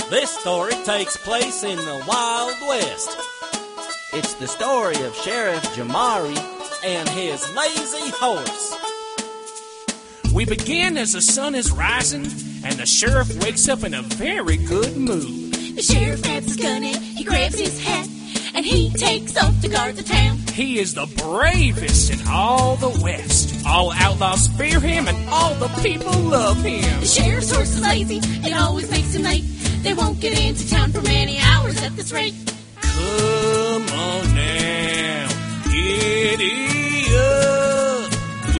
This story takes place in the Wild West. It's the story of Sheriff Jamari and his lazy horse. We begin as the sun is rising, and the sheriff wakes up in a very good mood. The sheriff grabs his gun and he grabs his hat, and he takes off to guard the town. He is the bravest in all the West. All outlaws fear him, and all the people love him. The sheriff's horse is lazy, it always makes him late. They won't get into town for many hours at this rate. Come on now, giddy up.